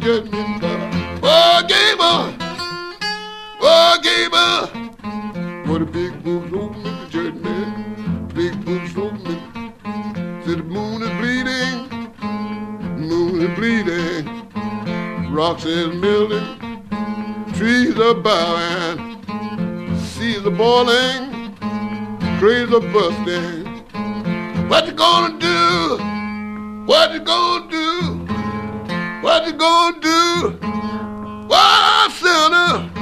get me by. Oh, Gamer! Oh, Gamer! What the big boots old Mr. Churchman, big boots old me. Said the moon is bleeding, moon is bleeding. Rocks is melting, trees are bowing, seas are boiling, graves are busting. What you gonna do? What you gonna do? What you gonna do? Why, sinner?